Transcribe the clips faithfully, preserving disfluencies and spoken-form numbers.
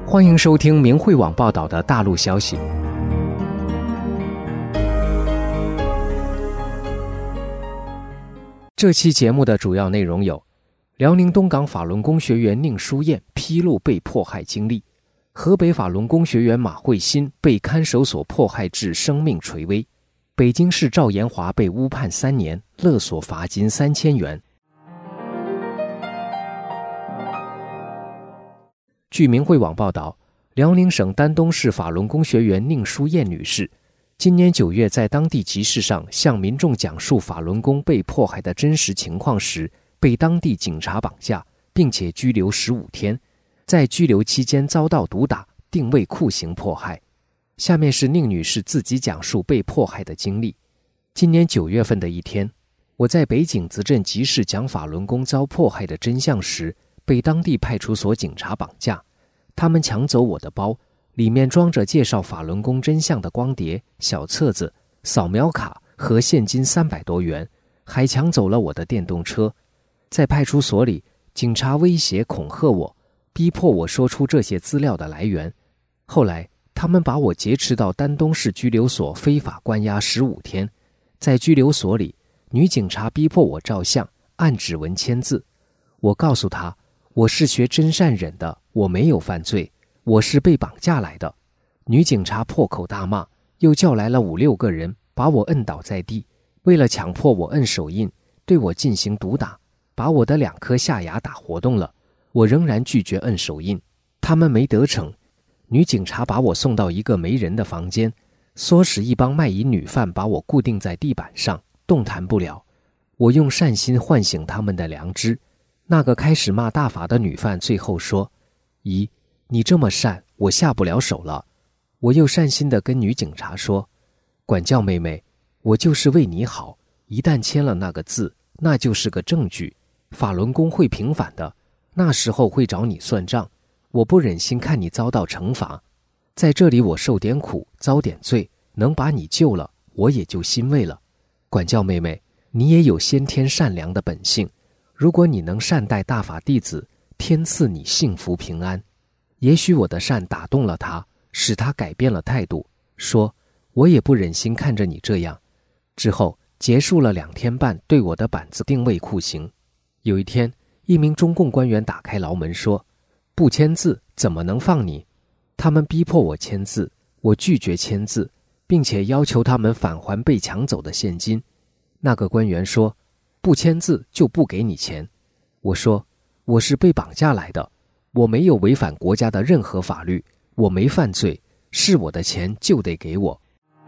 欢迎收听明慧网报道的大陆消息。这期节目的主要内容有：辽宁东港法轮功学员宁淑燕披露被迫害经历；河北法轮功学员马慧欣被看守所迫害致生命垂危；北京市赵延华被误判三年，勒索罚金三千元。据明慧网报道，辽宁省丹东市法轮功学员宁淑燕女士，今年九月在当地集市上向民众讲述法轮功被迫害的真实情况时，被当地警察绑架，并且拘留十五天，在拘留期间遭到毒打、定位酷刑迫害。下面是宁女士自己讲述被迫害的经历。今年九月份的一天，我在北井子镇集市讲法轮功遭迫害的真相时，被当地派出所警察绑架。他们抢走我的包，里面装着介绍法轮功真相的光碟、小册子、扫描卡和现金三百多元，还抢走了我的电动车。在派出所里，警察威胁恐吓我，逼迫我说出这些资料的来源。后来他们把我劫持到丹东市拘留所非法关押十五天。在拘留所里，女警察逼迫我照相、按指纹签字。我告诉她，我是学真善忍的，我没有犯罪，我是被绑架来的。女警察破口大骂，又叫来了五六个人，把我摁倒在地，为了强迫我摁手印，对我进行毒打，把我的两颗下牙打活动了。我仍然拒绝摁手印，他们没得逞。女警察把我送到一个没人的房间，唆使一帮卖淫女犯把我固定在地板上，动弹不了。我用善心唤醒他们的良知。那个开始骂大法的女犯最后说：姨，你这么善，我下不了手了。我又善心地跟女警察说，管教妹妹，我就是为你好，一旦签了那个字，那就是个证据，法轮功会平反的，那时候会找你算账，我不忍心看你遭到惩罚，在这里我受点苦，遭点罪，能把你救了，我也就欣慰了。管教妹妹，你也有先天善良的本性，如果你能善待大法弟子，天赐你幸福平安。也许我的善打动了他，使他改变了态度，说我也不忍心看着你这样。之后结束了两天半对我的板子定位酷刑。有一天，一名中共官员打开牢门说，不签字怎么能放你？他们逼迫我签字，我拒绝签字，并且要求他们返还被抢走的现金。那个官员说，不签字就不给你钱。我说，我是被绑架来的，我没有违反国家的任何法律，我没犯罪，是我的钱就得给我。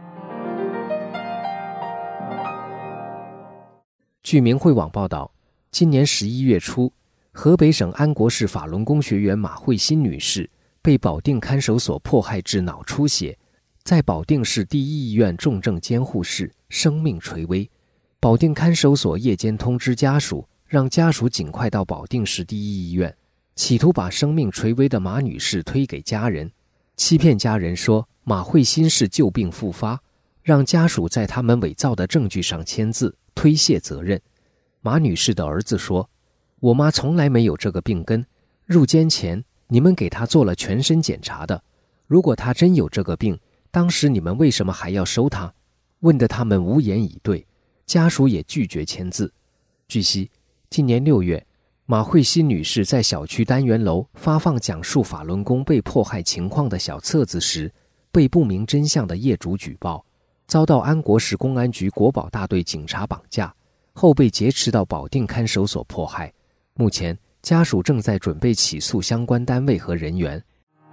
据明慧网报道，今年十一月初，河北省安国市法轮功学员马慧欣女士被保定看守所迫害致脑出血，在保定市第一医院重症监护室生命垂危。保定看守所夜间通知家属，让家属尽快到保定市第一医院，企图把生命垂危的马女士推给家人，欺骗家人说马慧欣是旧病复发，让家属在他们伪造的证据上签字，推卸责任。马女士的儿子说，我妈从来没有这个病根，入监前你们给她做了全身检查的，如果她真有这个病，当时你们为什么还要收她？问得他们无言以对，家属也拒绝签字。据悉，今年六月，马慧欣女士在小区单元楼发放讲述法轮功被迫害情况的小册子时，被不明真相的业主举报，遭到安国市公安局国保大队警察绑架，后被劫持到保定看守所迫害。目前，家属正在准备起诉相关单位和人员。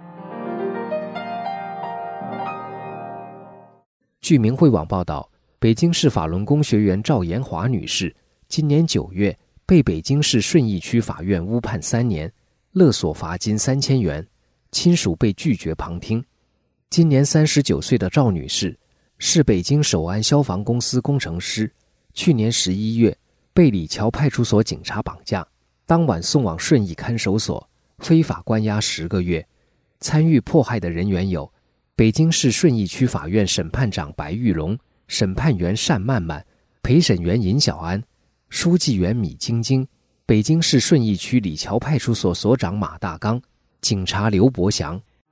据明慧网报道，北京市法轮功学员赵延华女士今年九月被北京市顺义区法院误判三年，勒索罚金三千元，亲属被拒绝旁听。今年三十九岁的赵女士是北京首安消防公司工程师，去年十一月被李桥派出所警察绑架，当晚送往顺义看守所，非法关押十个月。参与迫害的人员有北京市顺义区法院审判长白玉龙、审判员单曼曼、陪审员尹小安、书记员米晶晶，北京市顺义区李桥派出所所长马大刚、警察刘伯祥。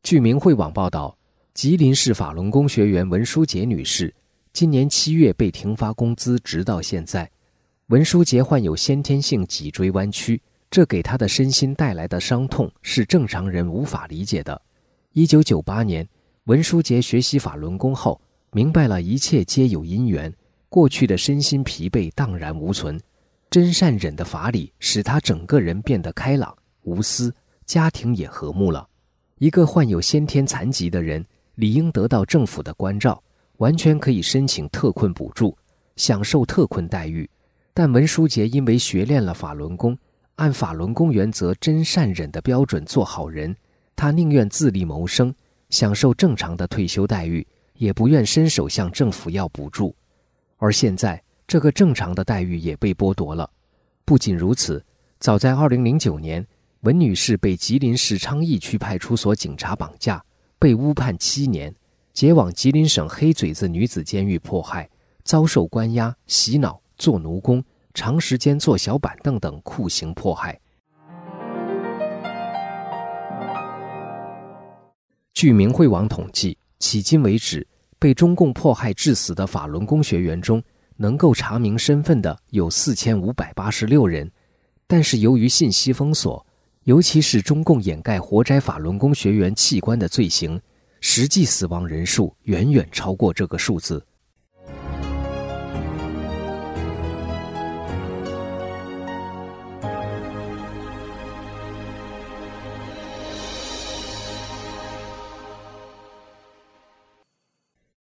据明慧网报道，吉林市法轮功学员文书杰女士今年七月被停发工资，直到现在。文书杰患有先天性脊椎弯曲，这给她的身心带来的伤痛是正常人无法理解的。一九九八年，文书杰学习法轮功后，明白了一切皆有因缘，过去的身心疲惫荡然无存。真善忍的法理使他整个人变得开朗无私，家庭也和睦了。一个患有先天残疾的人理应得到政府的关照，完全可以申请特困补助，享受特困待遇。但文书杰因为学练了法轮功，按法轮功原则真善忍的标准做好人，他宁愿自立谋生，享受正常的退休待遇，也不愿伸手向政府要补助。而现在这个正常的待遇也被剥夺了。不仅如此，早在二零零九年，文女士被吉林市昌邑区派出所警察绑架，被误判七年，解往吉林省黑嘴子女子监狱迫害，遭受关押、洗脑、做奴工、长时间坐小板凳等酷刑迫害。据明慧网统计，迄今为止，被中共迫害致死的法轮功学员中，能够查明身份的有四千五百八十六人，但是由于信息封锁，尤其是中共掩盖活摘法轮功学员器官的罪行，实际死亡人数远远超过这个数字。